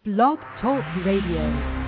Blog Talk Radio.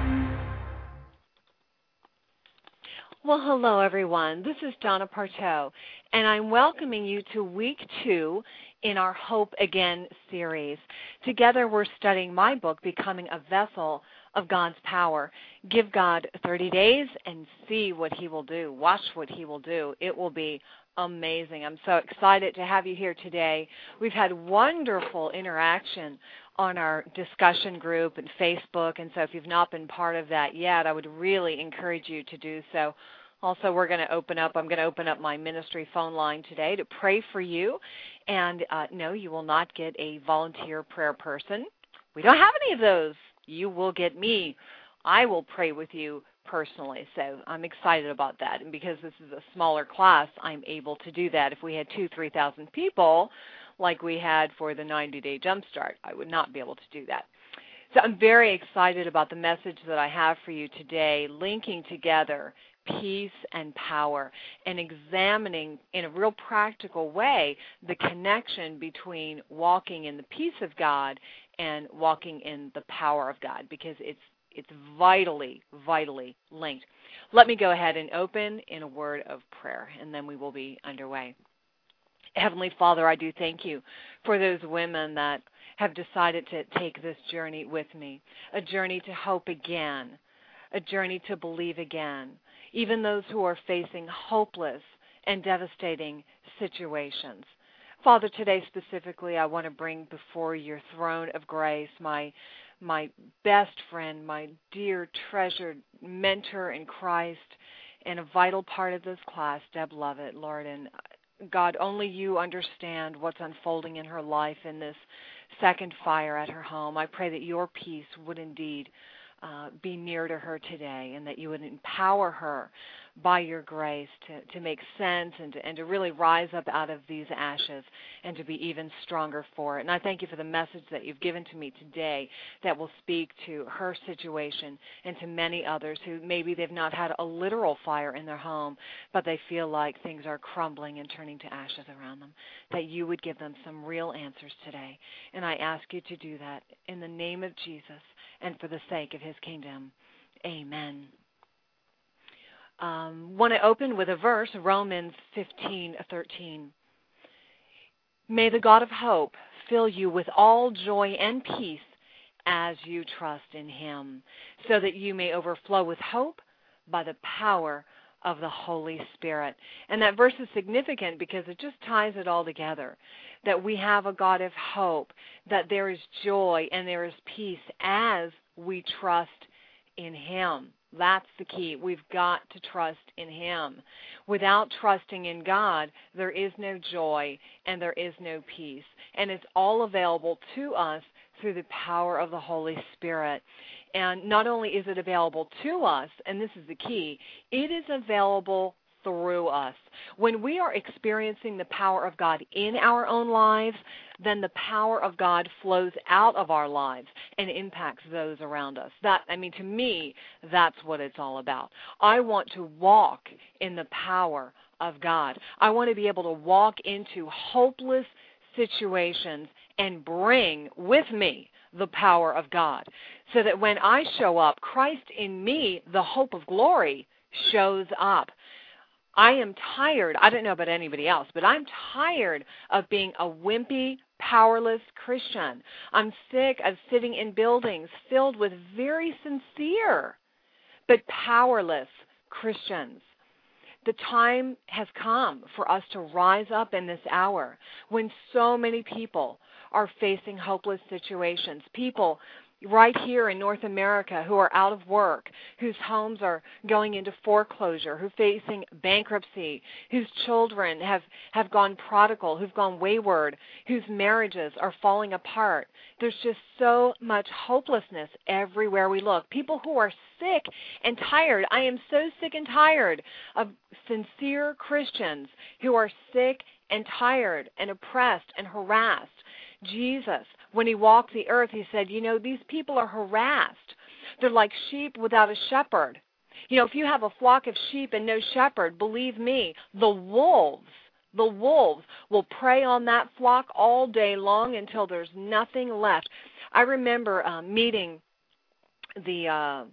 Well, hello, everyone. This is Donna Parteau, and I'm welcoming you to week 2 in our Hope Again series. Together, we're studying my book, Becoming a Vessel of God's Power. Give God 30 days and see what He will do. Watch what He will do. It will be amazing. I'm so excited to have you here today. We've had wonderful interaction on our discussion group and Facebook, and so if you've not been part of that yet, I would really encourage you to do so. Also, I'm going to open up my ministry phone line today to pray for you, and no, you will not get a volunteer prayer person. We don't have any of those. You will get me. I will pray with you personally, so I'm excited about that, and because this is a smaller class, I'm able to do that. If we had 2,000-3,000 people, like we had for the 90-day Jumpstart, I would not be able to do that. So I'm very excited about the message that I have for you today, linking together peace and power and examining in a real practical way the connection between walking in the peace of God and walking in the power of God, because it's vitally, vitally linked. Let me go ahead and open in a word of prayer, and then we will be underway. Heavenly Father, I do thank you for those women that have decided to take this journey with me, a journey to hope again, a journey to believe again, even those who are facing hopeless and devastating situations. Father, today specifically, I want to bring before your throne of grace my best friend, my dear, treasured mentor in Christ, and a vital part of this class, Deb Lovett, Lord. And God, only you understand what's unfolding in her life in this second fire at her home. I pray that your peace would indeed be near to her today, and that you would empower her by your grace to make sense and to really rise up out of these ashes and to be even stronger for it. And I thank you for the message that you've given to me today that will speak to her situation and to many others who maybe they've not had a literal fire in their home, but they feel like things are crumbling and turning to ashes around them, that you would give them some real answers today. And I ask you to do that in the name of Jesus and for the sake of his kingdom. Amen. Want to open with a verse, Romans 15:13. May the God of hope fill you with all joy and peace as you trust in him, so that you may overflow with hope by the power of the Holy Spirit. And that verse is significant because it just ties it all together, that we have a God of hope, that there is joy and there is peace as we trust in him. That's the key. We've got to trust in him. Without trusting in God, there is no joy and there is no peace. And it's all available to us through the power of the Holy Spirit. And not only is it available to us, and this is the key, it is available through us. When we are experiencing the power of God in our own lives, then the power of God flows out of our lives and impacts those around us. To me, that's what it's all about. I want to walk in the power of God. I want to be able to walk into hopeless situations and bring with me the power of God, so that when I show up, Christ in me, the hope of glory, shows up. I am tired, I don't know about anybody else, but I'm tired of being a wimpy, powerless Christian. I'm sick of sitting in buildings filled with very sincere but powerless Christians. The time has come for us to rise up in this hour when so many people are facing hopeless situations. People right here in North America who are out of work, whose homes are going into foreclosure, who are facing bankruptcy, whose children have gone prodigal, who've gone wayward, whose marriages are falling apart. There's just so much hopelessness everywhere we look. People who are sick and tired. I am so sick and tired of sincere Christians who are sick and tired and oppressed and harassed. Jesus, when he walked the earth, he said, these people are harassed. They're like sheep without a shepherd. If you have a flock of sheep and no shepherd, believe me, the wolves The wolves will prey on that flock all day long until there's nothing left. I remember meeting I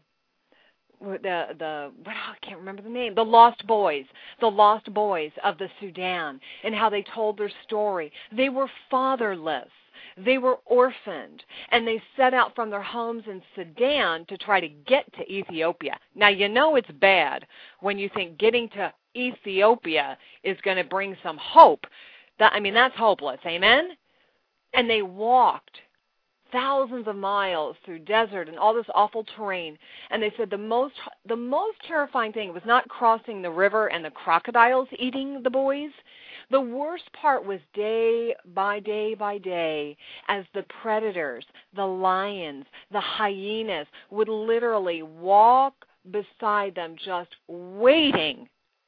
can't remember the name, the Lost Boys of the Sudan, and how they told their story. They were fatherless. They were orphaned, and they set out from their homes in Sudan to try to get to Ethiopia. Now, you know it's bad when you think getting to Ethiopia is going to bring some hope. That's hopeless, amen? And they walked thousands of miles through desert and all this awful terrain. And they said the most terrifying thing was not crossing the river and the crocodiles eating the boys. The worst part was day by day as the predators, the lions, the hyenas would literally walk beside them just waiting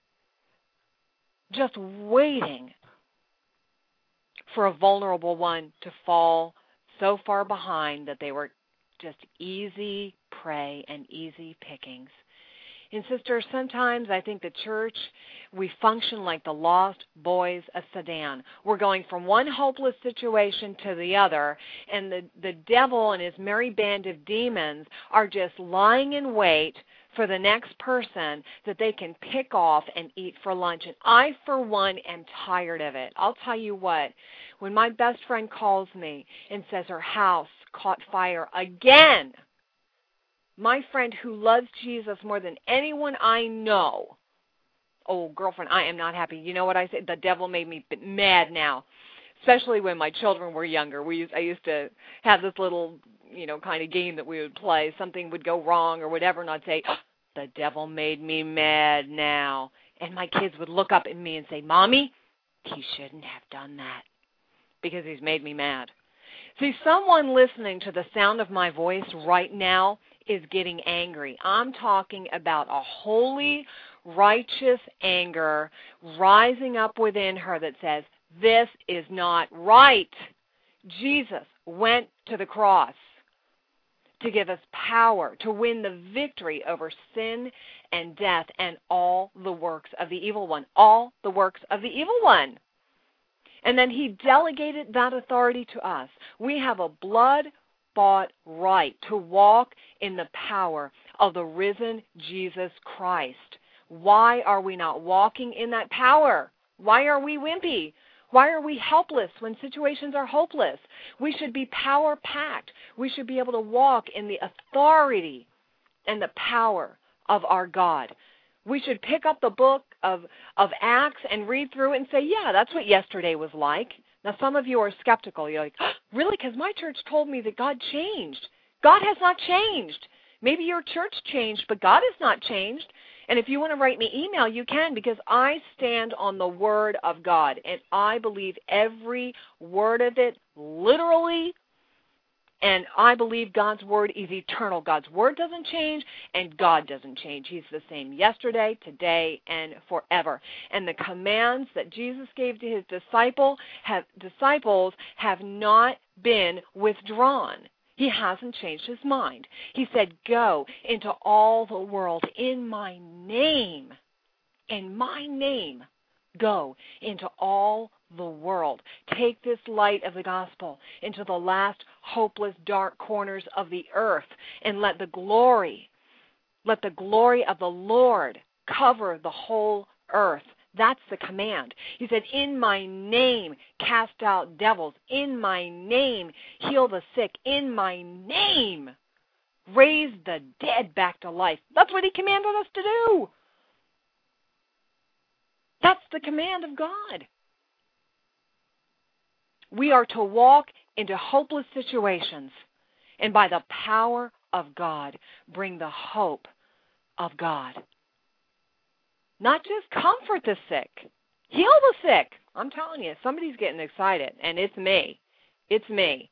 for a vulnerable one to fall so far behind that they were just easy prey and easy pickings. And sisters, sometimes I think the church, we function like the lost boys of Sudan. We're going from one hopeless situation to the other, and the devil and his merry band of demons are just lying in wait for the next person that they can pick off and eat for lunch. And I, for one, am tired of it. I'll tell you what, when my best friend calls me and says her house caught fire again, my friend who loves Jesus more than anyone I know, oh, girlfriend, I am not happy. You know what I say? The devil made me mad now, especially when my children were younger. I used to have this little, kind of game that we would play. Something would go wrong or whatever, and I'd say, the devil made me mad now. And my kids would look up at me and say, Mommy, he shouldn't have done that because he's made me mad. See, someone listening to the sound of my voice right now is getting angry. I'm talking about a holy, righteous anger rising up within her that says, this is not right. Jesus went to the cross to give us power, to win the victory over sin and death and all the works of the evil one. All the works of the evil one. And then he delegated that authority to us. We have a blood-bought right to walk in the power of the risen Jesus Christ. Why are we not walking in that power? Why are we wimpy? Why are we helpless when situations are hopeless? We should be power-packed. We should be able to walk in the authority and the power of our God. We should pick up the book of Acts and read through it and say, yeah, that's what yesterday was like. Now, some of you are skeptical. You're like, really? Because my church told me that God changed. God has not changed. Maybe your church changed, but God has not changed. And if you want to write me email, you can, because I stand on the Word of God, and I believe every word of it literally, and I believe God's Word is eternal. God's Word doesn't change, and God doesn't change. He's the same yesterday, today, and forever. And the commands that Jesus gave to his disciples have not been withdrawn. He hasn't changed his mind. He said, go into all the world in my name. In my name, go into all the world. Take this light of the gospel into the last hopeless, dark corners of the earth, and let the glory of the Lord cover the whole earth. That's the command. He said, in my name, cast out devils. In my name, heal the sick. In my name, raise the dead back to life. That's what he commanded us to do. That's the command of God. We are to walk into hopeless situations, and by the power of God, bring the hope of God. Not just comfort the sick. Heal the sick. I'm telling you, somebody's getting excited, and it's me. It's me.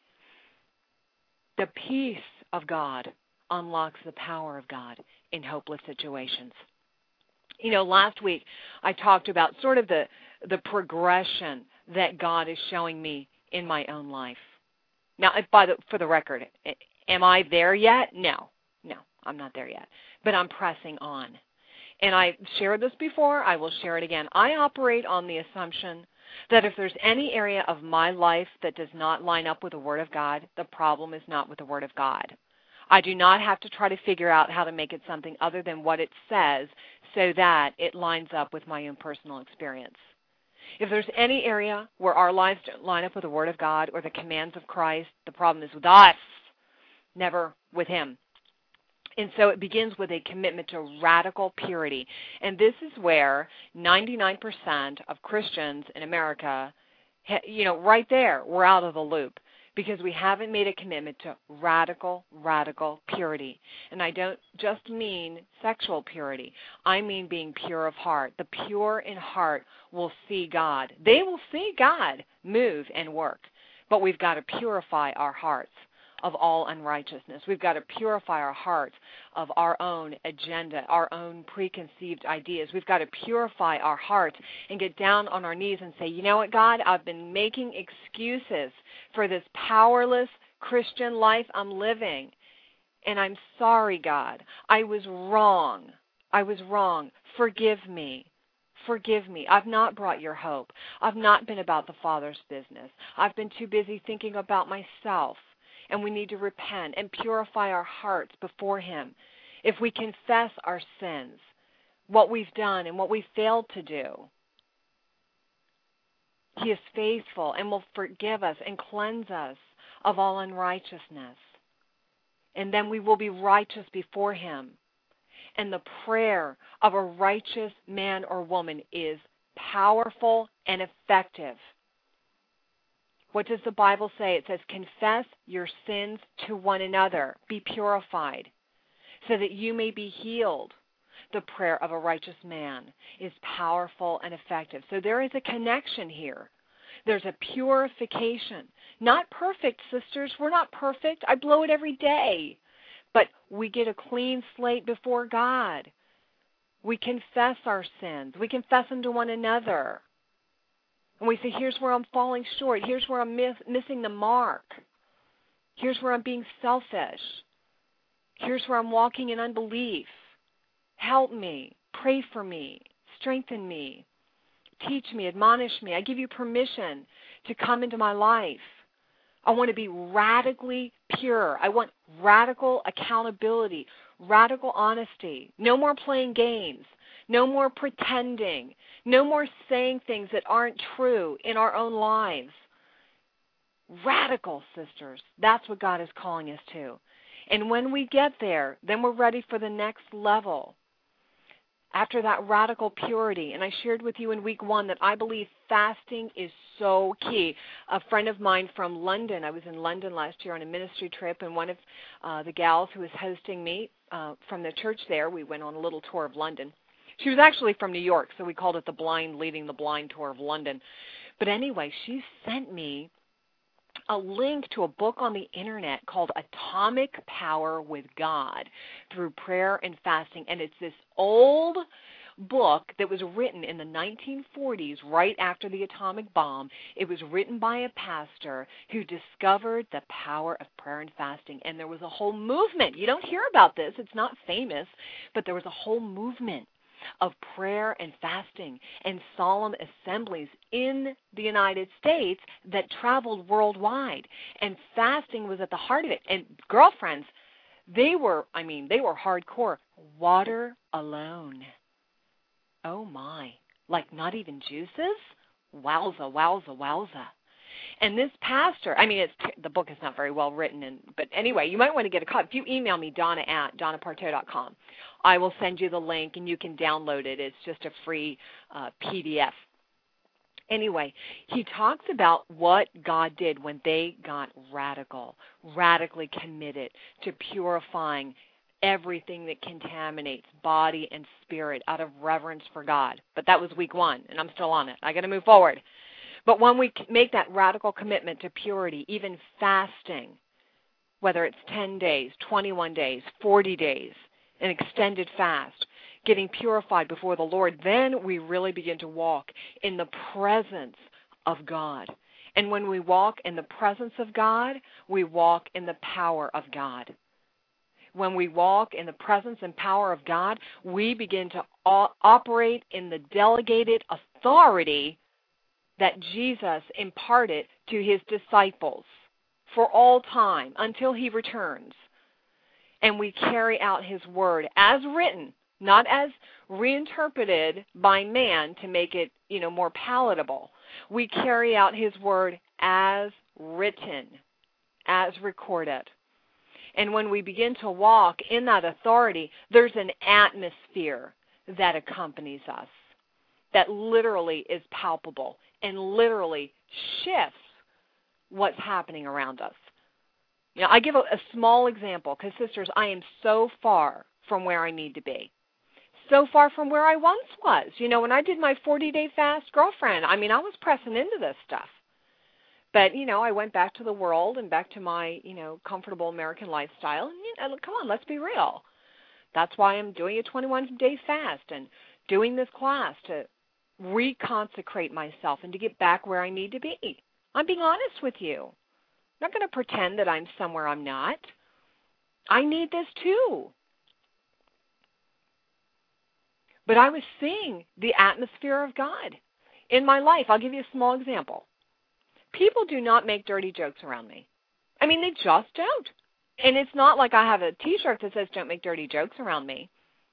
The peace of God unlocks the power of God in hopeless situations. Last week I talked about sort of the progression that God is showing me in my own life. Now, for the record, am I there yet? No, I'm not there yet. But I'm pressing on. and I shared this before, I will share it again. I operate on the assumption that if there's any area of my life that does not line up with the Word of God, the problem is not with the Word of God. I do not have to try to figure out how to make it something other than what it says so that it lines up with my own personal experience. If there's any area where our lives don't line up with the Word of God or the commands of Christ, the problem is with us, never with Him. And so it begins with a commitment to radical purity. And this is where 99% of Christians in America, right there, we're out of the loop because we haven't made a commitment to radical purity. And I don't just mean sexual purity. I mean being pure of heart. The pure in heart will see God. They will see God move and work. But we've got to purify our hearts of all unrighteousness. We've got to purify our hearts of our own agenda, our own preconceived ideas. We've got to purify our hearts and get down on our knees and say, you know what, God, I've been making excuses for this powerless Christian life I'm living, and I'm sorry, God. I was wrong. Forgive me. Forgive me. I've not brought your hope. I've not been about the Father's business. I've been too busy thinking about myself. And we need to repent and purify our hearts before Him. If we confess our sins, what we've done and what we've failed to do, He is faithful and will forgive us and cleanse us of all unrighteousness. And then we will be righteous before Him. And the prayer of a righteous man or woman is powerful and effective. What does the Bible say? It says, confess your sins to one another. Be purified so that you may be healed. The prayer of a righteous man is powerful and effective. So there is a connection here. There's a purification. Not perfect, sisters. We're not perfect. I blow it every day. But we get a clean slate before God. We confess our sins. We confess them to one another. And we say, here's where I'm falling short. Here's where I'm missing the mark. Here's where I'm being selfish. Here's where I'm walking in unbelief. Help me. Pray for me. Strengthen me. Teach me. Admonish me. I give you permission to come into my life. I want to be radically pure. I want radical accountability, radical honesty. No more playing games. No more pretending. No more saying things that aren't true in our own lives. Radical, sisters. That's what God is calling us to. And when we get there, then we're ready for the next level. After that radical purity, and I shared with you in week 1 that I believe fasting is so key. A friend of mine from London, I was in London last year on a ministry trip, and one of the gals who was hosting me from the church there, we went on a little tour of London. She was actually from New York, so we called it the Blind Leading the Blind Tour of London. But anyway, she sent me a link to a book on the internet called Atomic Power with God through prayer and fasting. And it's this old book that was written in the 1940s, right after the atomic bomb. It was written by a pastor who discovered the power of prayer and fasting. And there was a whole movement. You don't hear about this. It's not famous, but there was a whole movement of prayer and fasting and solemn assemblies in the United States that traveled worldwide. And fasting was at the heart of it. And girlfriends, they were hardcore. Water alone. Oh my. Like not even juices? Wowza, wowza, wowza. And this pastor, the book is not very well written, but anyway, you might want to get a copy. If you email me, Donna@DonnaParteau.com, I will send you the link, and you can download it. It's just a free PDF. Anyway, he talks about what God did when they got radically committed to purifying everything that contaminates body and spirit out of reverence for God. But that was week 1, and I'm still on it. I got to move forward. But when we make that radical commitment to purity, even fasting, whether it's 10 days, 21 days, 40 days, an extended fast, getting purified before the Lord, then we really begin to walk in the presence of God. And when we walk in the presence of God, we walk in the power of God. when we walk in the presence and power of God, we begin to operate in the delegated authority that Jesus imparted to his disciples for all time until he returns. And we carry out his word as written, not as reinterpreted by man to make it, more palatable. We carry out his word as written, as recorded. And when we begin to walk in that authority, there's an atmosphere that accompanies us that literally is palpable and literally shifts what's happening around us. I give a small example because, sisters, I am so far from where I need to be. So far from where I once was. When I did my 40-day fast, girlfriend, I was pressing into this stuff. But, I went back to the world and back to my, comfortable American lifestyle. And, come on, let's be real. That's why I'm doing a 21-day fast and doing this class to reconsecrate myself and to get back where I need to be. I'm being honest with you. I'm not going to pretend that I'm somewhere I'm not. I need this too. But I was seeing the atmosphere of God in my life. I'll give you a small example. People do not make dirty jokes around me. They just don't. And it's not like I have a T-shirt that says don't make dirty jokes around me.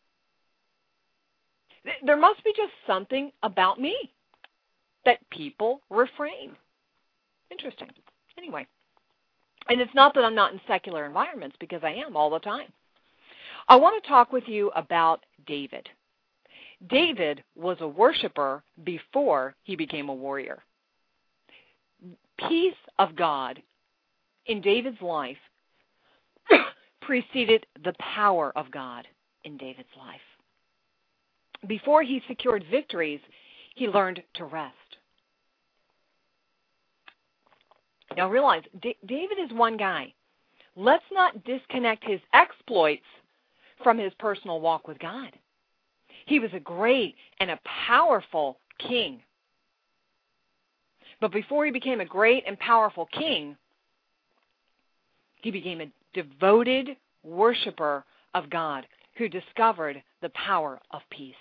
There must be just something about me that people refrain. Interesting. Anyway. And it's not that I'm not in secular environments, because I am all the time. I want to talk with you about David. David was a worshiper before he became a warrior. Peace of God in David's life preceded the power of God in David's life. Before he secured victories, he learned to rest. Now realize, David is one guy. Let's not disconnect his exploits from his personal walk with God. He was a great and a powerful king. But before he became a great and powerful king, he became a devoted worshiper of God who discovered the power of peace.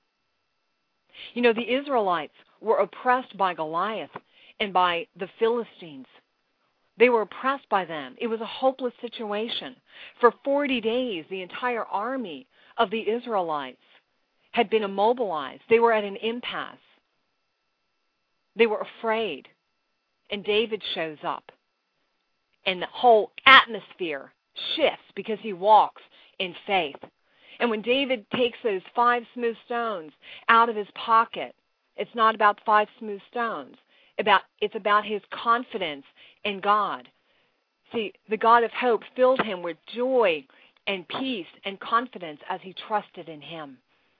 The Israelites were oppressed by Goliath and by the Philistines. They were oppressed by them. It was a hopeless situation. For 40 days, the entire army of the Israelites had been immobilized. They were at an impasse. They were afraid. And David shows up. And the whole atmosphere shifts because he walks in faith. And when David takes those 5 smooth stones out of his pocket, it's not about 5 smooth stones. It's about his confidence in God. See, the God of hope filled him with joy and peace and confidence as he trusted in him.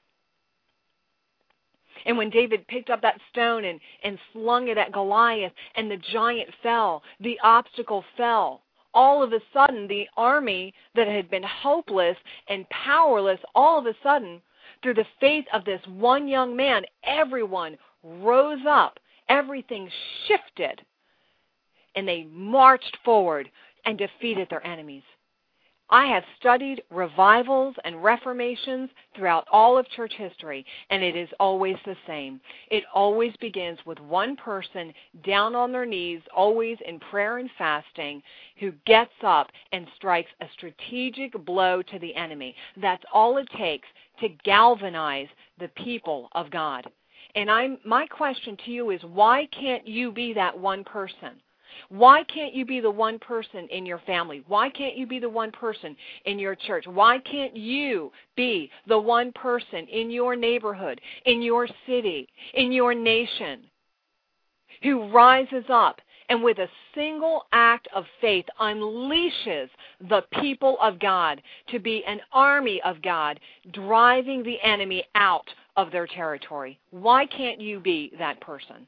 And when David picked up that stone and slung it at Goliath and the giant fell, the obstacle fell, all of a sudden the army that had been hopeless and powerless, all of a sudden, through the faith of this one young man, everyone rose up. Everything shifted, and they marched forward and defeated their enemies. I have studied revivals and reformations throughout all of church history, and it is always the same. It always begins with one person down on their knees, always in prayer and fasting, who gets up and strikes a strategic blow to the enemy. That's all it takes to galvanize the people of God. And my question to you is, why can't you be that one person? Why can't you be the one person in your family? Why can't you be the one person in your church? Why can't you be the one person in your neighborhood, in your city, in your nation, who rises up and with a single act of faith unleashes the people of God to be an army of God, driving the enemy out of their territory? Why can't you be that person?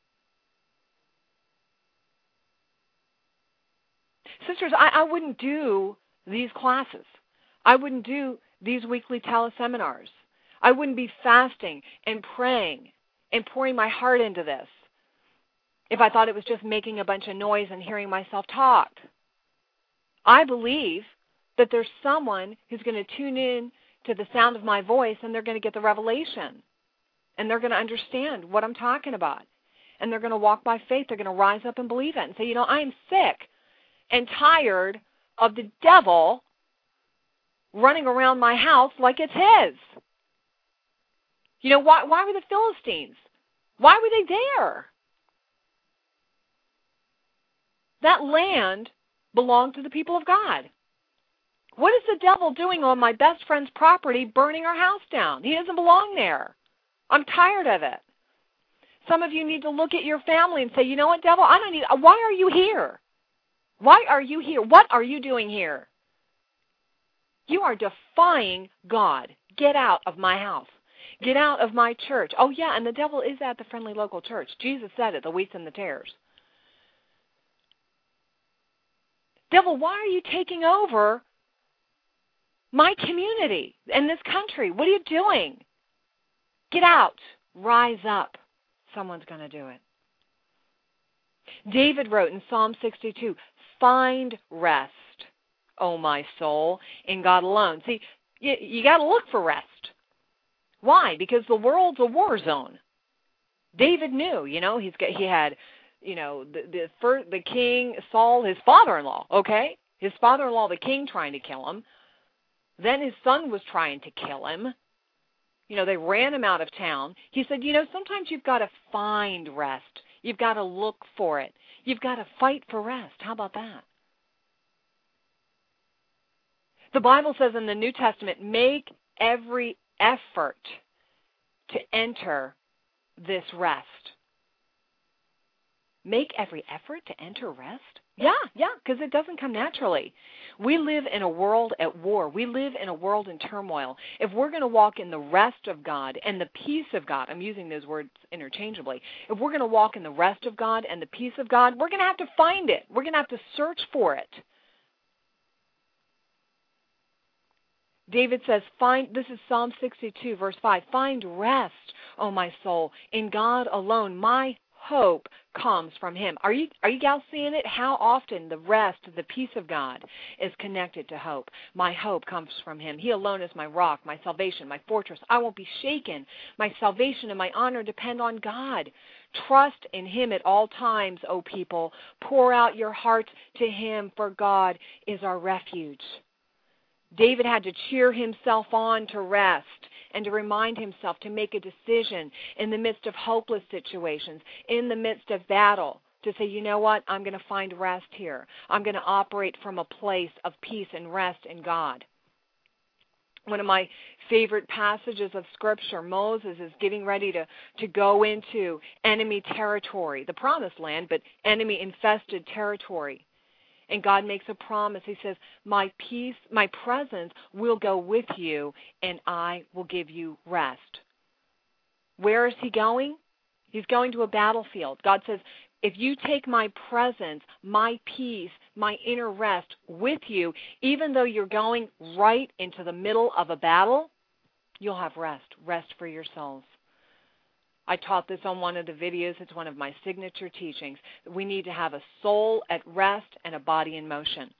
Sisters, I wouldn't do these classes. I wouldn't do these weekly teleseminars. I wouldn't be fasting and praying and pouring my heart into this if I thought it was just making a bunch of noise and hearing myself talk. I believe that there's someone who's going to tune in to the sound of my voice, and they're going to get the revelation. And they're going to understand what I'm talking about. And they're going to walk by faith. They're going to rise up and believe it and say, I am sick and tired of the devil running around my house like it's his. Why were the Philistines? Why were they there? That land belonged to the people of God. What is the devil doing on my best friend's property, burning our house down? He doesn't belong there. I'm tired of it. Some of you need to look at your family and say, you know what, devil, why are you here? Why are you here? What are you doing here? You are defying God. Get out of my house. Get out of my church. Oh, yeah, and the devil is at the Friendly Local Church. Jesus said it, the wheats and the tares. Devil, why are you taking over my community and this country? What are you doing? Get out. Rise up. Someone's going to do it. David wrote in Psalm 62, find rest, O my soul, in God alone. See, you got to look for rest. Why? Because the world's a war zone. David knew, he had, the king Saul, his father-in-law, okay? His father-in-law, the king, trying to kill him. Then his son was trying to kill him. They ran him out of town. He said, sometimes you've got to find rest. You've got to look for it. You've got to fight for rest. How about that? The Bible says in the New Testament, make every effort to enter this rest. Make every effort to enter rest? Yeah, because it doesn't come naturally. We live in a world at war. We live in a world in turmoil. If we're going to walk in the rest of God and the peace of God, I'm using those words interchangeably, if we're going to walk in the rest of God and the peace of God, we're going to have to find it. We're going to have to search for it. David says, this is Psalm 62, verse 5, find rest, O my soul, in God alone. My hope comes from Him. Are you gals seeing it? How often the rest, the peace of God is connected to hope. My hope comes from Him. He alone is my rock, my salvation, my fortress. I won't be shaken. My salvation and my honor depend on God. Trust in Him at all times, O people. Pour out your hearts to Him, for God is our refuge. David had to cheer himself on to rest and to remind himself to make a decision in the midst of hopeless situations, in the midst of battle, to say, you know what, I'm going to find rest here. I'm going to operate from a place of peace and rest in God. One of my favorite passages of Scripture, Moses is getting ready to go into enemy territory, the promised land, but enemy-infested territory. And God makes a promise. He says, my peace, my presence will go with you, and I will give you rest. Where is He going? He's going to a battlefield. God says, if you take my presence, my peace, my inner rest with you, even though you're going right into the middle of a battle, you'll have rest for your souls. I taught this on one of the videos. It's one of my signature teachings. We need to have a soul at rest and a body in motion.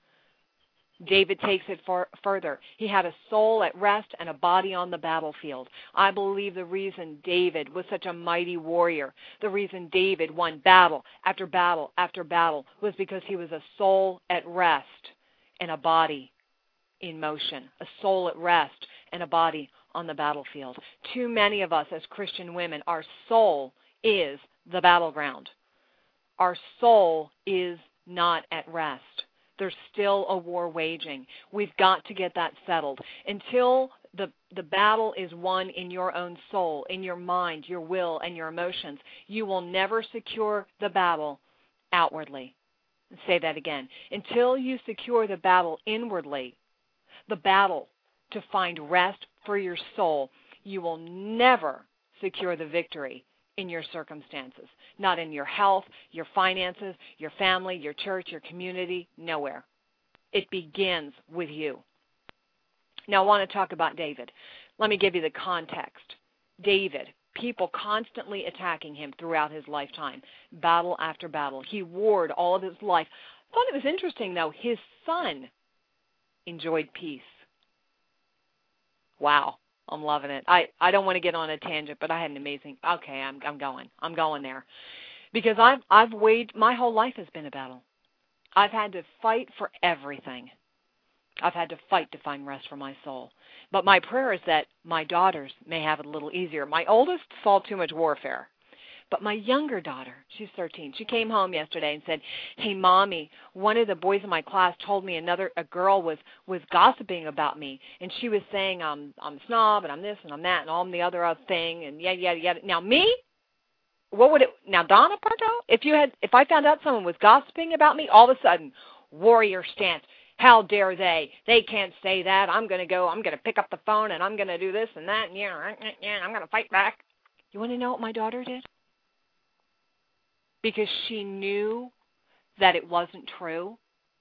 David takes it further. He had a soul at rest and a body on the battlefield. I believe the reason David was such a mighty warrior, the reason David won battle after battle after battle, was because he was a soul at rest and a body in motion. A soul at rest and a body on the battlefield. Too many of us as Christian women, our soul is the battleground. Our soul is not at rest. There's still a war waging. We've got to get that settled. Until the battle is won in your own soul, in your mind, your will, and your emotions, you will never secure the battle outwardly. I'll say that again. Until you secure the battle inwardly, the battle to find rest for your soul, you will never secure the victory in your circumstances. Not in your health, your finances, your family, your church, your community, nowhere. It begins with you. Now I want to talk about David. Let me give you the context. David, people constantly attacking him throughout his lifetime, battle after battle. He warred all of his life. I thought it was interesting, though, his son enjoyed peace. Wow, I'm loving it. I don't want to get on a tangent, but I had an amazing. Okay, I'm going there, because I've weighed, my whole life has been a battle. I've had to fight for everything. I've had to fight to find rest for my soul. But my prayer is that my daughters may have it a little easier. My oldest saw too much warfare. But my younger daughter, she's 13, she came home yesterday and said, "Hey, Mommy, one of the boys in my class told me a girl was gossiping about me, and she was saying I'm a snob and I'm this and I'm that and I'm the other thing and yada yada yada." Now me, what would it? Now Donna Parto, if I found out someone was gossiping about me, all of a sudden, warrior stance. How dare they? They can't say that. I'm going to pick up the phone and I'm going to do this and that and I'm going to fight back. You want to know what my daughter did? Because she knew that it wasn't true,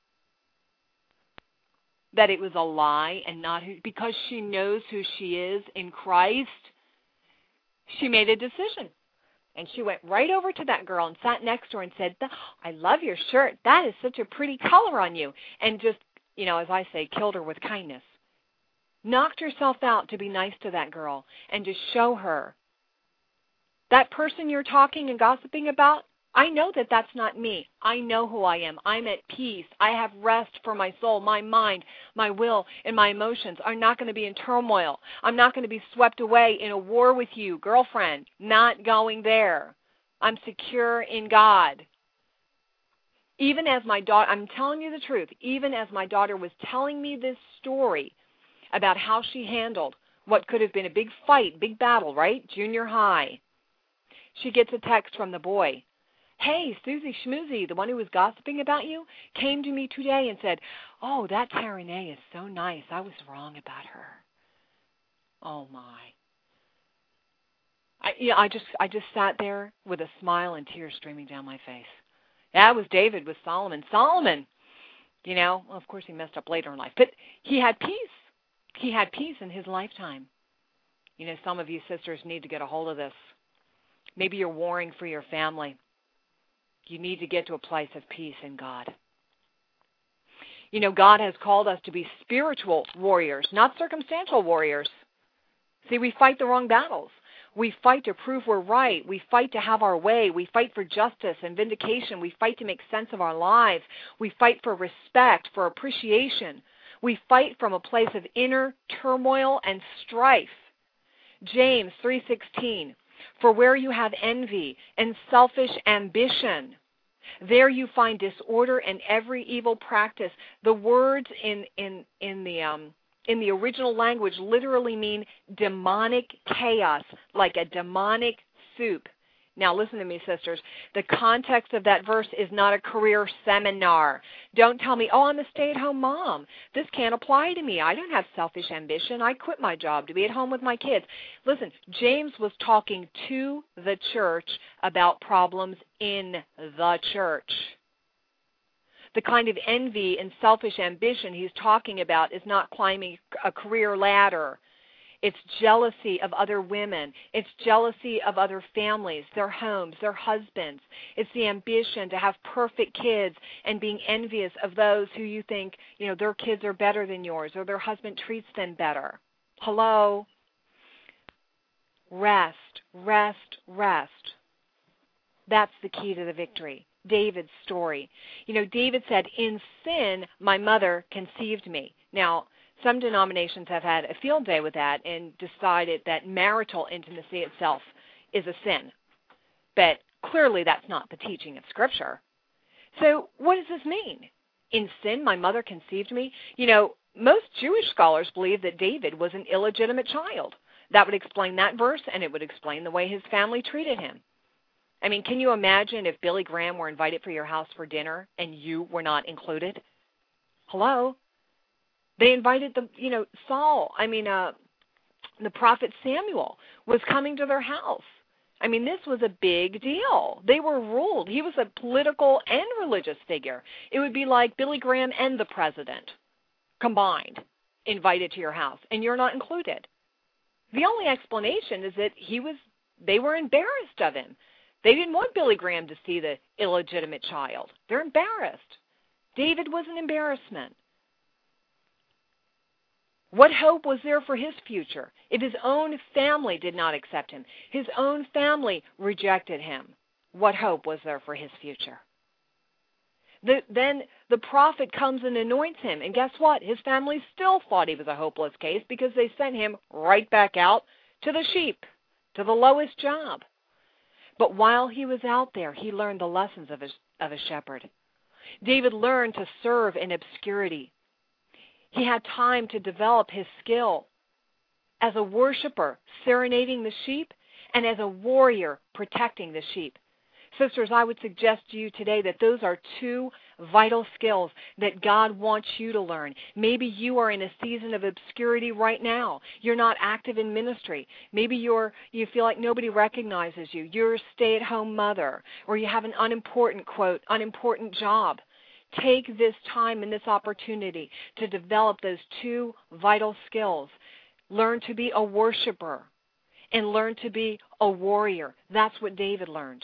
that it was a lie and not who, because she knows who she is in Christ, she made a decision. And she went right over to that girl and sat next to her and said, "I love your shirt. That is such a pretty color on you." And just, as I say, killed her with kindness. Knocked herself out to be nice to that girl and to show her that person you're talking and gossiping about, I know that that's not me. I know who I am. I'm at peace. I have rest for my soul. My mind, my will, and my emotions are not going to be in turmoil. I'm not going to be swept away in a war with you, girlfriend. Not going there. I'm secure in God. Even as my daughter, I'm telling you the truth, even as my daughter was telling me this story about how she handled what could have been a big fight, big battle, right? Junior high. She gets a text from the boy. "Hey, Susie Schmoozy, the one who was gossiping about you, came to me today and said, 'Oh, that Taranay is so nice. I was wrong about her.'" Oh, my. I just sat there with a smile and tears streaming down my face. That was David with Solomon. Solomon, well, of course he messed up later in life, but he had peace. He had peace in his lifetime. Some of you sisters need to get a hold of this. Maybe you're warring for your family. You need to get to a place of peace in God. God has called us to be spiritual warriors, not circumstantial warriors. See, we fight the wrong battles. We fight to prove we're right. We fight to have our way. We fight for justice and vindication. We fight to make sense of our lives. We fight for respect, for appreciation. We fight from a place of inner turmoil and strife. James 3:16. "For where you have envy and selfish ambition, there you find disorder and every evil practice." The words in the original language literally mean demonic chaos, like a demonic soup. Now listen to me, sisters. The context of that verse is not a career seminar. Don't tell me, "Oh, I'm a stay-at-home mom. This can't apply to me. I don't have selfish ambition. I quit my job to be at home with my kids." Listen, James was talking to the church about problems in the church. The kind of envy and selfish ambition he's talking about is not climbing a career ladder. It's jealousy of other women. It's jealousy of other families, their homes, their husbands. It's the ambition to have perfect kids and being envious of those who you think, their kids are better than yours or their husband treats them better. Hello? Rest, rest, rest. That's the key to the victory. David's story. David said, "In sin, my mother conceived me." Now, some denominations have had a field day with that and decided that marital intimacy itself is a sin. But clearly that's not the teaching of Scripture. So what does this mean? In sin, my mother conceived me? Most Jewish scholars believe that David was an illegitimate child. That would explain that verse, and it would explain the way his family treated him. I mean, can you imagine if Billy Graham were invited for your house for dinner and you were not included? Hello? They invited Saul. The prophet Samuel was coming to their house. This was a big deal. They were ruled. He was a political and religious figure. It would be like Billy Graham and the president combined invited to your house, and you're not included. The only explanation is that they were embarrassed of him. They didn't want Billy Graham to see the illegitimate child. They're embarrassed. David was an embarrassment. What hope was there for his future if his own family did not accept him? His own family rejected him. What hope was there for his future? Then the prophet comes and anoints him, and guess what? His family still thought he was a hopeless case because they sent him right back out to the sheep, to the lowest job. But while he was out there, he learned the lessons of a shepherd. David learned to serve in obscurity. He had time to develop his skill as a worshiper, serenading the sheep, and as a warrior, protecting the sheep. Sisters, I would suggest to you today that those are two vital skills that God wants you to learn. Maybe you are in a season of obscurity right now. You're not active in ministry. Maybe you feel like nobody recognizes you. You're a stay-at-home mother, or you have an unimportant, quote, unimportant job. Take this time and this opportunity to develop those two vital skills. Learn to be a worshiper and learn to be a warrior. That's what David learned.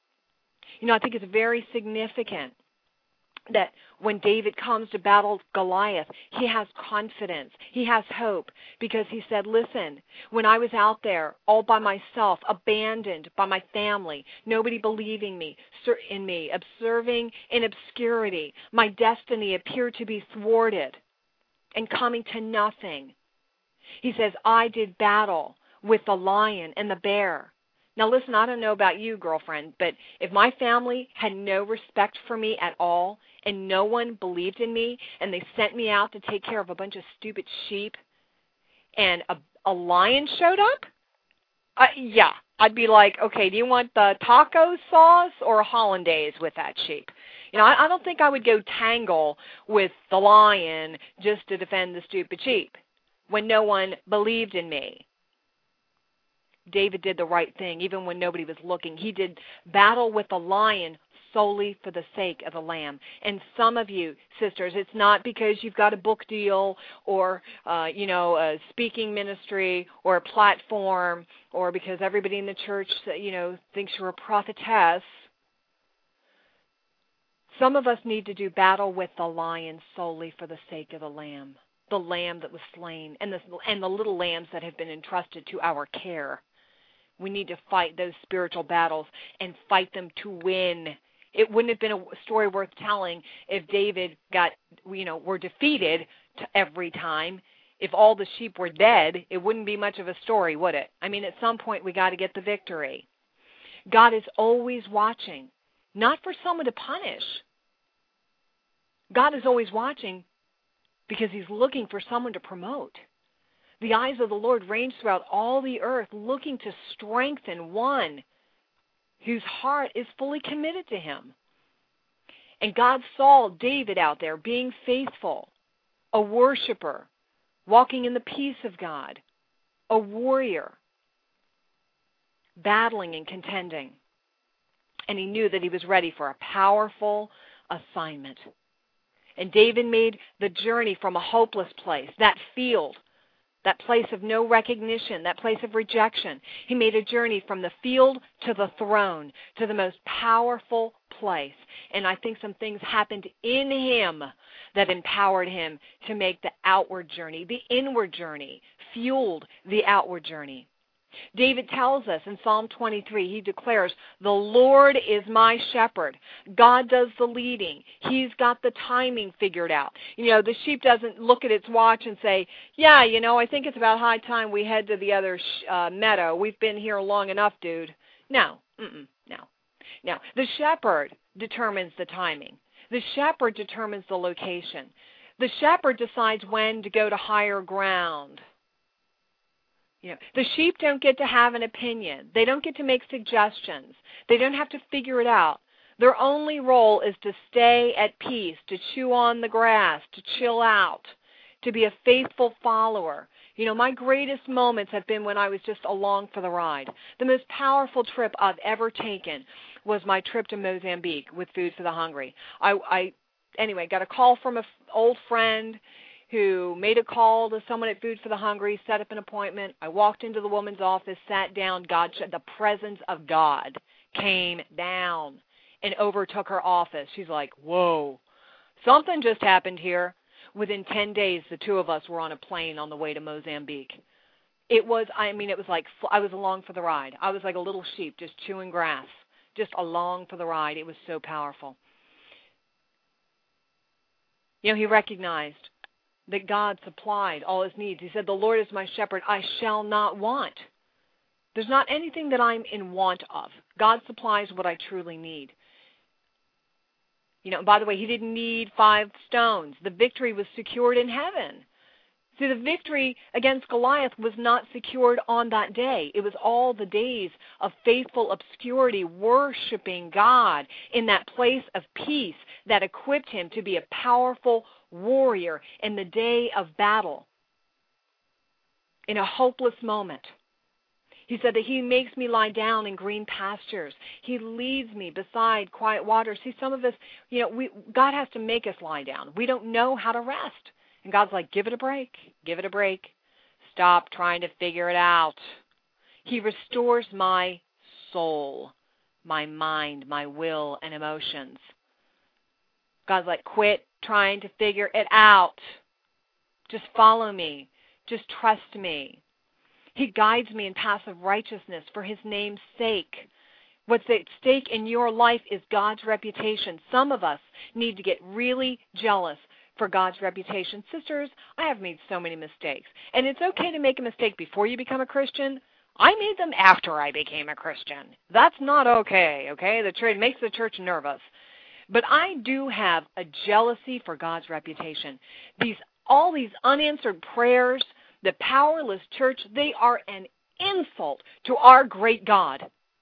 I think it's very significant that when David comes to battle Goliath, he has confidence. He has hope because he said, listen, when I was out there all by myself, abandoned by my family, nobody believing in me, observing in obscurity, my destiny appeared to be thwarted and coming to nothing. He says, I did battle with the lion and the bear. Now listen, I don't know about you, girlfriend, but if my family had no respect for me at all and no one believed in me and they sent me out to take care of a bunch of stupid sheep and a lion showed up, I'd be like, okay, do you want the taco sauce or a hollandaise with that sheep? I don't think I would go tangle with the lion just to defend the stupid sheep when no one believed in me. David did the right thing, even when nobody was looking. He did battle with the lion solely for the sake of the lamb. And some of you, sisters, it's not because you've got a book deal or, a speaking ministry or a platform or because everybody in the church, thinks you're a prophetess. Some of us need to do battle with the lion solely for the sake of the lamb that was slain, and the little lambs that have been entrusted to our care. We need to fight those spiritual battles and fight them to win. It wouldn't have been a story worth telling if David were defeated every time. If all the sheep were dead, it wouldn't be much of a story, would it? I mean, at some point we got to get the victory. God is always watching, not for someone to punish. God is always watching because he's looking for someone to promote. The eyes of the Lord range throughout all the earth, looking to strengthen one whose heart is fully committed to him. And God saw David out there being faithful, a worshiper, walking in the peace of God, a warrior, battling and contending. And he knew that he was ready for a powerful assignment. And David made the journey from a hopeless place, that field, that place of no recognition, that place of rejection. He made a journey from the field to the throne, to the most powerful place. And I think some things happened in him that empowered him to make the outward journey. The inward journey fueled the outward journey. David tells us in Psalm 23, he declares, the Lord is my shepherd. God does the leading. He's got the timing figured out. The sheep doesn't look at its watch and say, I think it's about high time we head to the other meadow. We've been here long enough, dude. No. The shepherd determines the timing. The shepherd determines the location. The shepherd decides when to go to higher ground. The sheep don't get to have an opinion. They don't get to make suggestions. They don't have to figure it out. Their only role is to stay at peace, to chew on the grass, to chill out, to be a faithful follower. My greatest moments have been when I was just along for the ride. The most powerful trip I've ever taken was my trip to Mozambique with Food for the Hungry. I got a call from an old friend who made a call to someone at Food for the Hungry, set up an appointment. I walked into the woman's office, sat down. The presence of God came down and overtook her office. She's like, whoa, something just happened here. Within 10 days, the two of us were on a plane on the way to Mozambique. It was like I was along for the ride. I was like a little sheep just chewing grass, just along for the ride. It was so powerful. He recognized that God supplied all his needs. He said, the Lord is my shepherd, I shall not want. There's not anything that I'm in want of. God supplies what I truly need. By the way, he didn't need 5 stones. The victory was secured in heaven. See, the victory against Goliath was not secured on that day. It was all the days of faithful obscurity, worshiping God in that place of peace that equipped him to be a powerful warrior in the day of battle, in a hopeless moment. He said that he makes me lie down in green pastures. He leads me beside quiet waters. See, some of us, God has to make us lie down. We don't know how to rest. And God's like, give it a break. Give it a break. Stop trying to figure it out. He restores my soul, my mind, my will, and emotions. God's like, quit trying to figure it out. Just follow me. Just trust me. He guides me in paths of righteousness for his name's sake. What's at stake in your life is God's reputation. Some of us need to get really jealous for God's reputation. Sisters, I have made so many mistakes. And it's okay to make a mistake before you become a Christian. I made them after I became a Christian. That's not okay, okay? It makes the church nervous. But I do have a jealousy for God's reputation. All these unanswered prayers, the powerless church, they are an insult to our great God.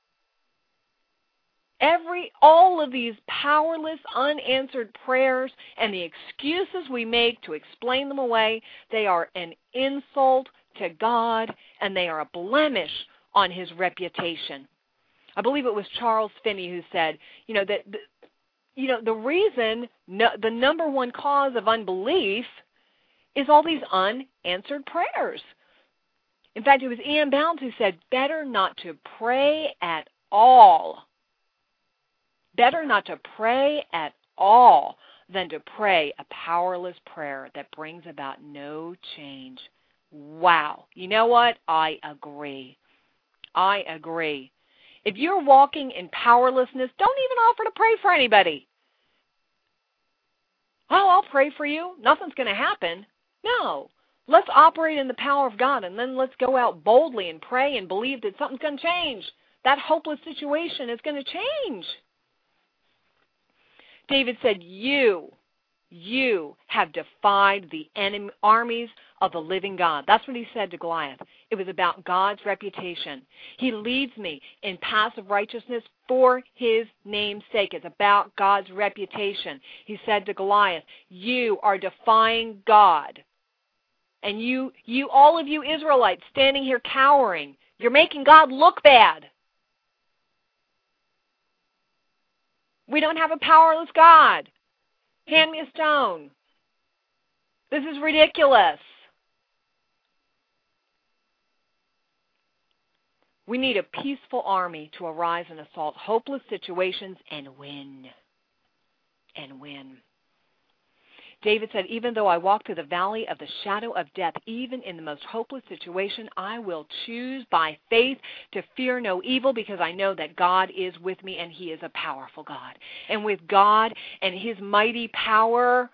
All of these powerless, unanswered prayers and the excuses we make to explain them away, they are an insult to God, and they are a blemish on his reputation. I believe it was Charles Finney who said, the reason, the number one cause of unbelief is all these unanswered prayers. In fact, it was E.M. Bounds who said, better not to pray at all. Better not to pray at all than to pray a powerless prayer that brings about no change. Wow. You know what? I agree. I agree. If you're walking in powerlessness, don't even offer to pray for anybody. Oh, I'll pray for you. Nothing's going to happen. No. Let's operate in the power of God, and then let's go out boldly and pray and believe that something's going to change. That hopeless situation is going to change. David said, you have defied the enemy armies of the living God. That's what he said to Goliath. It was about God's reputation. He leads me in paths of righteousness for his name's sake. It's about God's reputation. He said to Goliath, you are defying God. And you all of you Israelites standing here cowering, you're making God look bad. We don't have a powerless God. Hand me a stone. This is ridiculous. We need a peaceful army to arise and assault hopeless situations and win. And win. David said, even though I walk through the valley of the shadow of death, even in the most hopeless situation, I will choose by faith to fear no evil because I know that God is with me and he is a powerful God. And with God and his mighty power,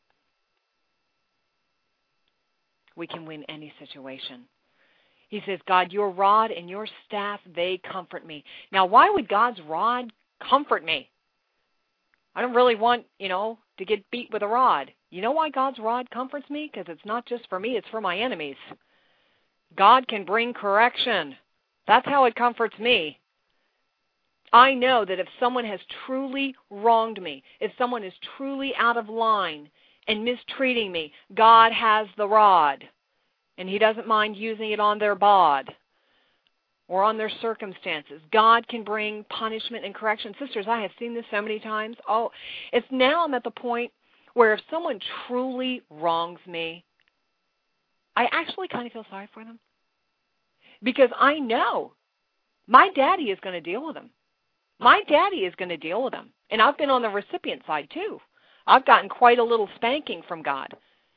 we can win any situation. He says, God, your rod and your staff, they comfort me. Now, why would God's rod comfort me? I don't really want, to get beat with a rod. You know why God's rod comforts me? Because it's not just for me, it's for my enemies. God can bring correction. That's how it comforts me. I know that if someone has truly wronged me, if someone is truly out of line and mistreating me, God has the rod. And he doesn't mind using it on their bod or on their circumstances. God can bring punishment and correction. Sisters, I have seen this so many times. It's now I'm at the point where if someone truly wrongs me, I actually kind of feel sorry for them. Because I know my daddy is going to deal with them. My daddy is going to deal with them. And I've been on the recipient side too. I've gotten quite a little spanking from God.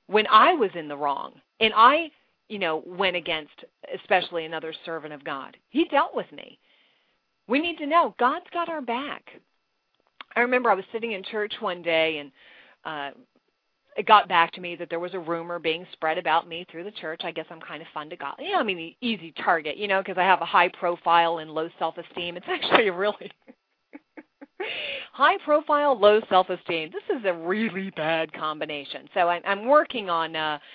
when I was in the wrong. And I, went against especially another servant of God. He dealt with me. We need to know God's got our back. I remember I was sitting in church one day, and it got back to me that there was a rumor being spread about me through the church. I guess I'm kind of fun to God. Easy target, because I have a high profile and low self-esteem. It's actually a really high profile, low self-esteem. This is a really bad combination. So I'm working on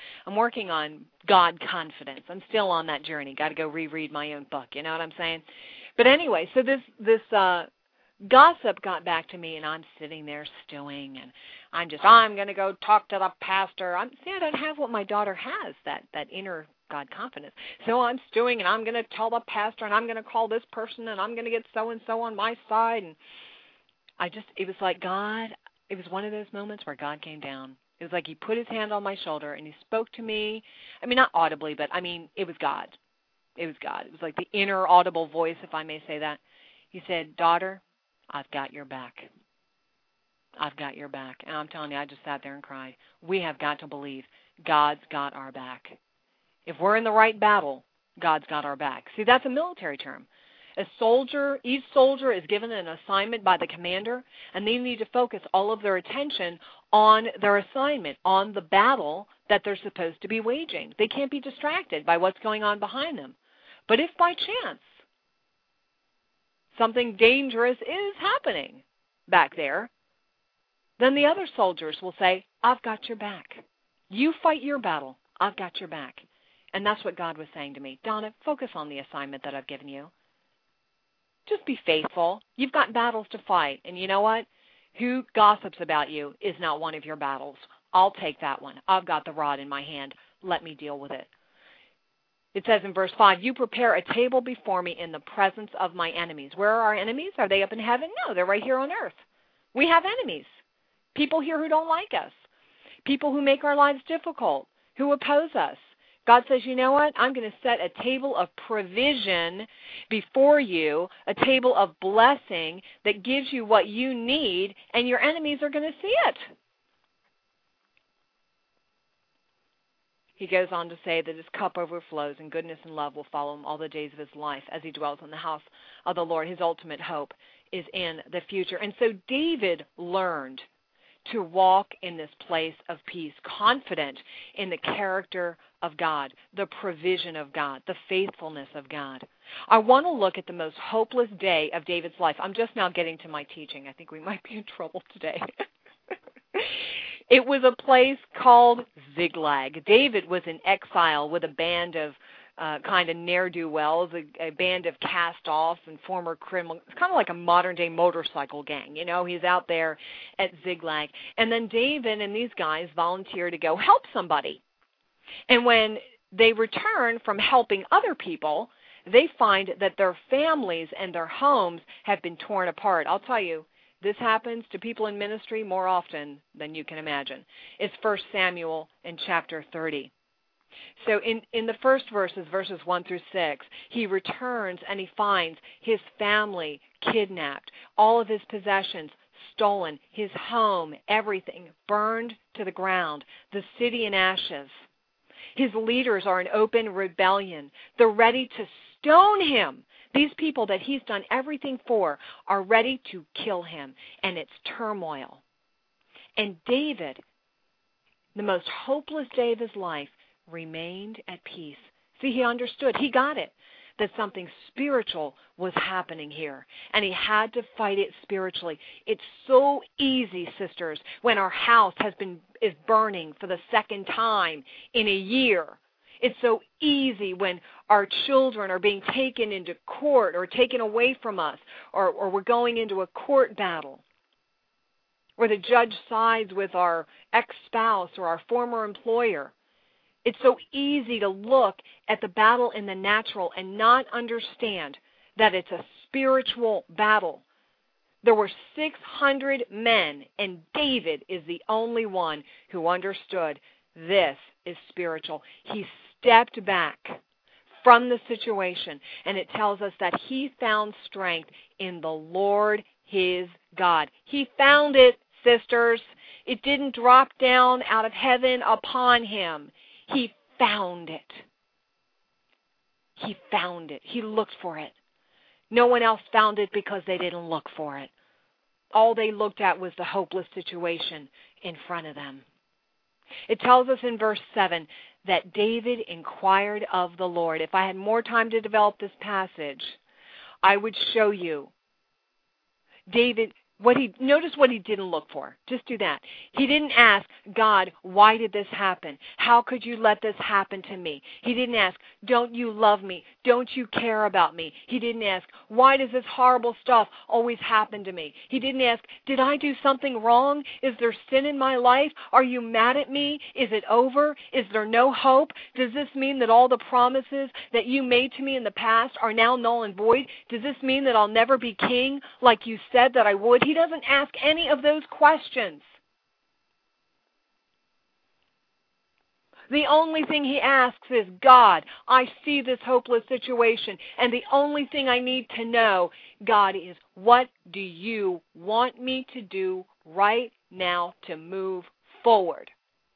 God confidence. I'm still on that journey. Got to go reread my own book. You know what I'm saying? But anyway, so this gossip got back to me, and I'm sitting there stewing, and I'm going to go talk to the pastor. I don't have what my daughter has, that inner God confidence. So I'm stewing, and I'm going to tell the pastor, and I'm going to call this person, and I'm going to get so-and-so on my side. And it was like God, it was one of those moments where God came down. It was like he put his hand on my shoulder, and he spoke to me. Not audibly, but it was God. It was God. It was like the inner audible voice, if I may say that. He said, "Daughter, I've got your back. I've got your back." And I'm telling you, I just sat there and cried. We have got to believe God's got our back. If we're in the right battle, God's got our back. See, that's a military term. Each soldier is given an assignment by the commander, and they need to focus all of their attention on their assignment, on the battle that they're supposed to be waging. They can't be distracted by what's going on behind them. But if by chance something dangerous is happening back there, then the other soldiers will say, "I've got your back. You fight your battle. I've got your back." And that's what God was saying to me. Donna, focus on the assignment that I've given you. Just be faithful. You've got battles to fight. And you know what? Who gossips about you is not one of your battles. I'll take that one. I've got the rod in my hand. Let me deal with it. It says in verse 5, "You prepare a table before me in the presence of my enemies." Where are our enemies? Are they up in heaven? No, they're right here on earth. We have enemies. People here who don't like us. People who make our lives difficult, who oppose us. God says, you know what? I'm going to set a table of provision before you, a table of blessing that gives you what you need, and your enemies are going to see it. He goes on to say that his cup overflows and goodness and love will follow him all the days of his life as he dwells in the house of the Lord. His ultimate hope is in the future. And so David learned to walk in this place of peace, confident in the character of God, the provision of God, the faithfulness of God. I want to look at the most hopeless day of David's life. I'm just now getting to my teaching. I think we might be in trouble today. It was a place called Ziklag. David was in exile with a band of kind of ne'er-do-wells, a band of cast-offs and former criminals. It's kind of like a modern-day motorcycle gang. He's out there at Ziklag. And then David and these guys volunteer to go help somebody. And when they return from helping other people, they find that their families and their homes have been torn apart. I'll tell you, this happens to people in ministry more often than you can imagine. It's 1 Samuel in chapter 30. So in the first verses 1 through 6, he returns and he finds his family kidnapped, all of his possessions stolen, his home, everything burned to the ground, the city in ashes. His leaders are in open rebellion. They're ready to stone him. These people that he's done everything for are ready to kill him, and it's turmoil. And David, the most hopeless day of his life, remained at peace. See, he understood. He got it, that something spiritual was happening here, and he had to fight it spiritually. It's so easy, sisters, when our house is burning for the second time in a year. It's so easy when our children are being taken into court or taken away from us, or we're going into a court battle, where the judge sides with our ex-spouse or our former employer. It's so easy to look at the battle in the natural and not understand that it's a spiritual battle. There were 600 men, and David is the only one who understood this is spiritual. He stepped back from the situation, and it tells us that he found strength in the Lord his God. He found it, sisters. It didn't drop down out of heaven upon him. He found it. He found it. He looked for it. No one else found it because they didn't look for it. All they looked at was the hopeless situation in front of them. It tells us in verse 7 that David inquired of the Lord. If I had more time to develop this passage, I would show you David. Notice what he didn't look for. Just do that. He didn't ask, God, why did this happen? How could you let this happen to me? He didn't ask, don't you love me? Don't you care about me? He didn't ask, why does this horrible stuff always happen to me? He didn't ask, did I do something wrong? Is there sin in my life? Are you mad at me? Is it over? Is there no hope? Does this mean that all the promises that you made to me in the past are now null and void? Does this mean that I'll never be king like you said that I would? He doesn't ask any of those questions. The only thing he asks is, God, I see this hopeless situation, and the only thing I need to know, God, is what do you want me to do right now to move forward?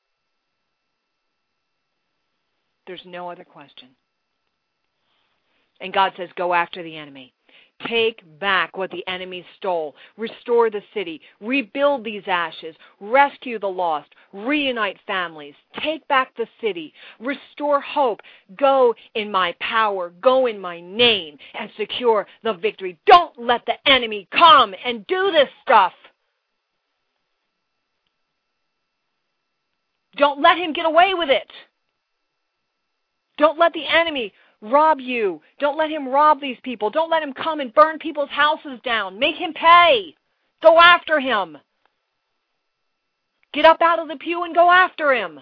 There's no other question. And God says, go after the enemy. Take back what the enemy stole. Restore the city. Rebuild these ashes. Rescue the lost. Reunite families. Take back the city. Restore hope. Go in my power. Go in my name and secure the victory. Don't let the enemy come and do this stuff. Don't let him get away with it. Don't let the enemy rob you. Don't let him rob these people. Don't let him come and burn people's houses down. Make him pay. Go after him. Get up out of the pew and go after him.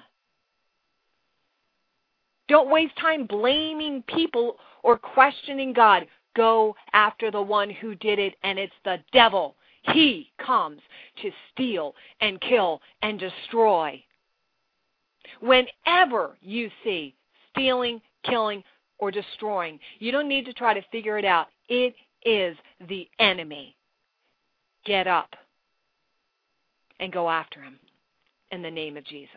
Don't waste time blaming people or questioning God. Go after the one who did it, and it's the devil. He comes to steal and kill and destroy. Whenever you see stealing, killing, or destroying, you don't need to try to figure it out. It is the enemy. Get up and go after him in the name of Jesus.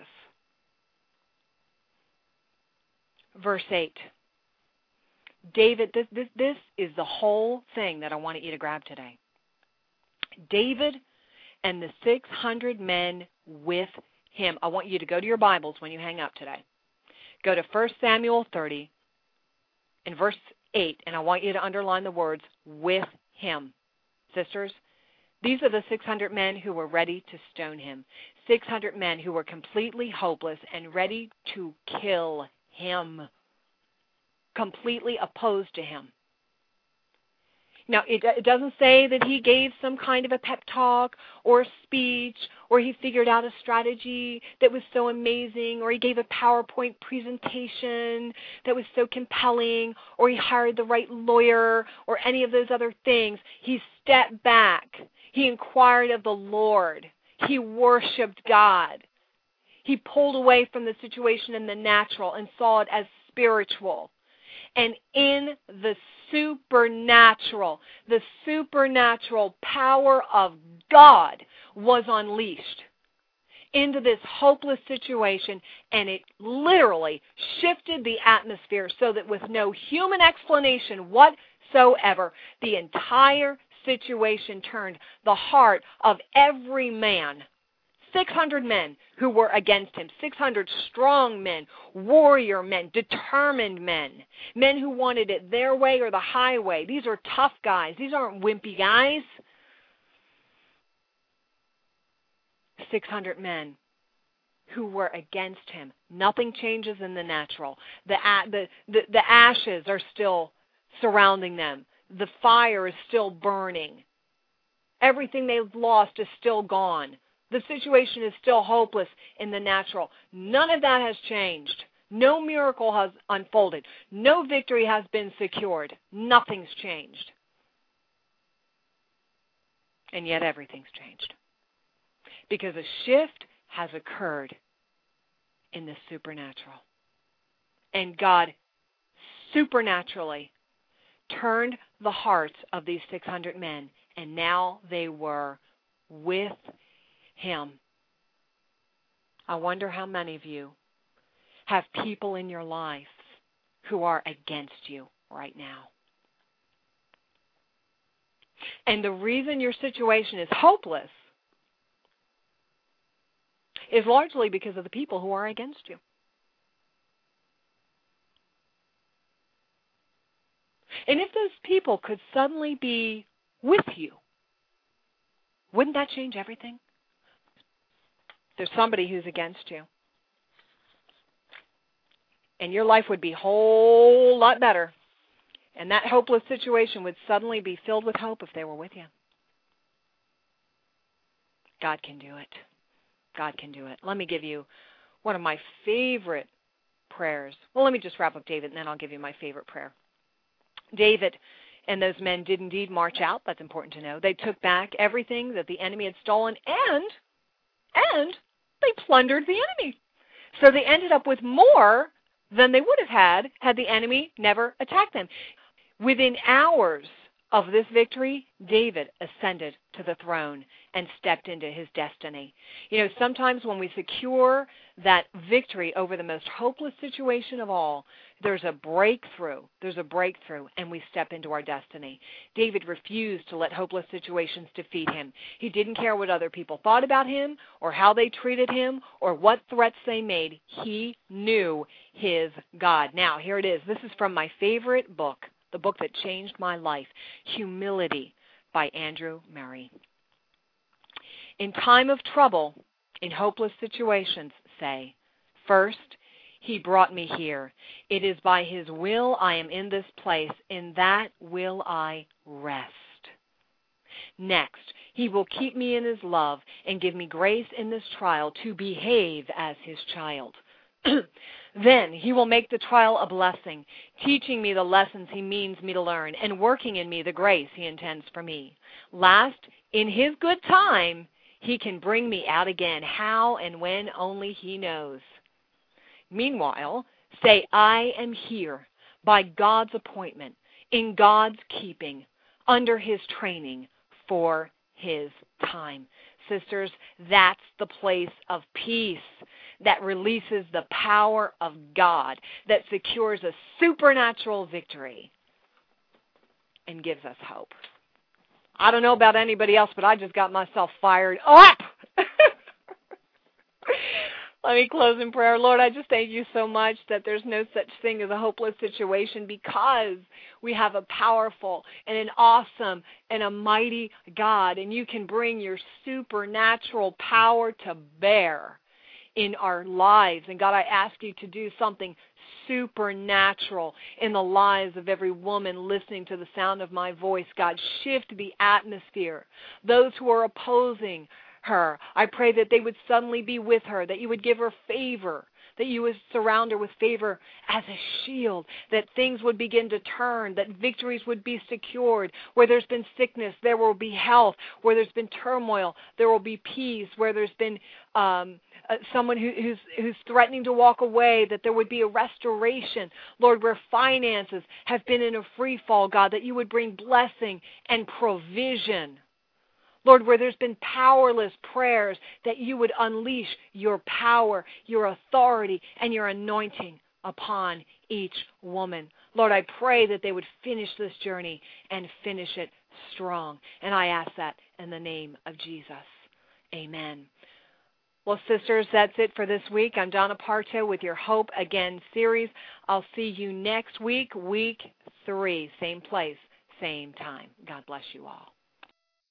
Verse 8. David, this is the whole thing that I wanted you to grab today. David and the 600 men with him. I want you to go to your Bibles when you hang up today. Go to 1 Samuel 30 in verse 8, and I want you to underline the words, with him. Sisters, these are the 600 men who were ready to stone him. 600 men who were completely hopeless and ready to kill him. Completely opposed to him. Now, it doesn't say that he gave some kind of a pep talk or a speech, or he figured out a strategy that was so amazing, or he gave a PowerPoint presentation that was so compelling, or he hired the right lawyer, or any of those other things. He stepped back. He inquired of the Lord. He worshiped God. He pulled away from the situation in the natural and saw it as spiritual. And in the supernatural power of God was unleashed into this hopeless situation, and it literally shifted the atmosphere so that with no human explanation whatsoever, the entire situation turned the heart of every man. 600 men who were against him, 600 strong men, warrior men, determined men, men who wanted it their way or the highway. These are tough guys. These aren't wimpy guys. 600 men who were against him. Nothing changes in the natural. The ashes are still surrounding them. The fire is still burning. Everything they've lost is still gone. The situation is still hopeless in the natural. None of that has changed. No miracle has unfolded. No victory has been secured. Nothing's changed. And yet everything's changed. Because a shift has occurred in the supernatural. And God supernaturally turned the hearts of these 600 men, and now they were with him. I wonder how many of you have people in your life who are against you right now. And the reason your situation is hopeless is largely because of the people who are against you. And if those people could suddenly be with you, wouldn't that change everything? There's somebody who's against you. And your life would be a whole lot better. And that hopeless situation would suddenly be filled with hope if they were with you. God can do it. God can do it. Let me give you one of my favorite prayers. Well, let me just wrap up David, and then I'll give you my favorite prayer. David and those men did indeed march out. That's important to know. They took back everything that the enemy had stolen, and they plundered the enemy. So they ended up with more than they would have had the enemy never attacked them. Within hours of this victory, David ascended to the throne and stepped into his destiny. You know, sometimes when we secure that victory over the most hopeless situation of all, there's a breakthrough. And we step into our destiny. David refused to let hopeless situations defeat him. He didn't care what other people thought about him or how they treated him or what threats they made. He knew his God. Now, here it is. This is from my favorite book, the book that changed my life, Humility by Andrew Murray. In time of trouble, in hopeless situations, say, first, He brought me here. It is by His will I am in this place. In that will I rest. Next, He will keep me in His love and give me grace in this trial to behave as His child. Then He will make the trial a blessing, teaching me the lessons He means me to learn and working in me the grace He intends for me. Last, in His good time, He can bring me out again. How and when only He knows. Meanwhile, say, I am here by God's appointment, in God's keeping, under His training, for His time. Sisters, that's the place of peace that releases the power of God, that secures a supernatural victory and gives us hope. I don't know about anybody else, but I just got myself fired up. Let me close in prayer. Lord, I just thank you so much that there's no such thing as a hopeless situation because we have a powerful and an awesome and a mighty God, and you can bring your supernatural power to bear in our lives. And God, I ask you to do something supernatural in the lives of every woman listening to the sound of my voice. God, shift the atmosphere. Those who are opposing her, I pray that they would suddenly be with her, that you would give her favor, that you would surround her with favor as a shield, that things would begin to turn, that victories would be secured. Where there's been sickness, there will be health. Where there's been turmoil, there will be peace. Where there's been someone who's threatening to walk away, that there would be a restoration. Lord, where finances have been in a free fall, God, that you would bring blessing and provision. Lord, where there's been powerless prayers, that you would unleash your power, your authority, and your anointing upon each woman. Lord, I pray that they would finish this journey and finish it strong. And I ask that in the name of Jesus. Amen. Well, sisters, that's it for this week. I'm Donna Parto with your Hope Again series. I'll see you next week, week 3, same place, same time. God bless you all.